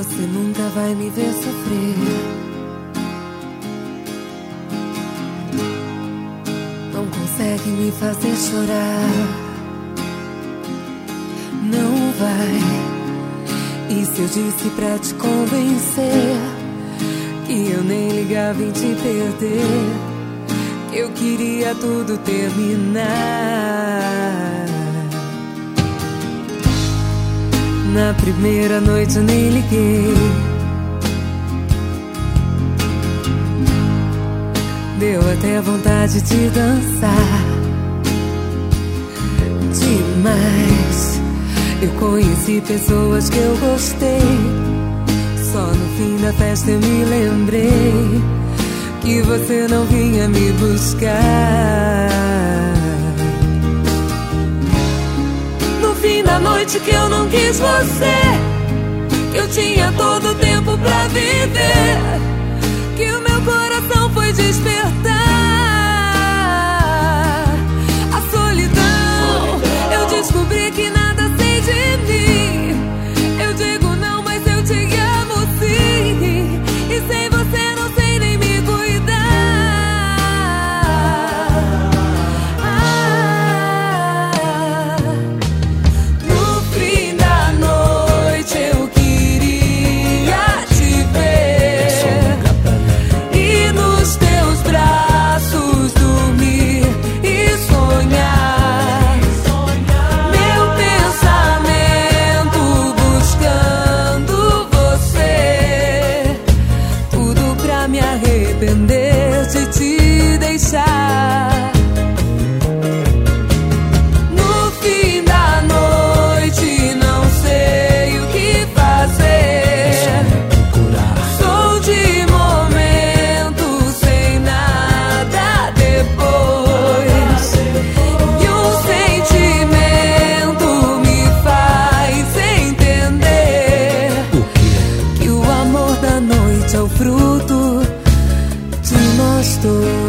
Você nunca vai me ver sofrer. Não consegue me fazer chorar. Não vai. E se eu disse pra te convencer que eu nem ligava em te perder, que eu queria tudo terminar? Na primeira noite eu nem liguei. Deu até vontade de dançar demais. Eu conheci pessoas que eu gostei. Só no fim da festa eu me lembrei que você não vinha me buscar. No fim da noite que eu não quis você, que eu tinha todo o tempo pra viver, que o meu coração foi despertar. A solidão, eu descobri que nada sei de mim. Eu digo não, mas eu te amo sim. E sem você não sei nem me cuidar. No fim da noite eu queria te ver e nos teus braços dormir e sonhar. Meu pensamento buscando você, tudo pra me arrepender de te deixar. No fim da noite não sei o que fazer. Sou de momento sem nada depois, e um sentimento me faz entender que o amor da noite é o fruto de nós dois.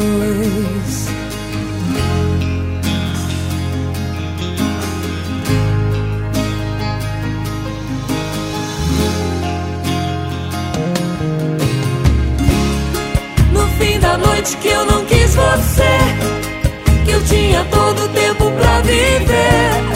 No fim da noite que eu não quis você, que eu tinha todo o tempo pra viver,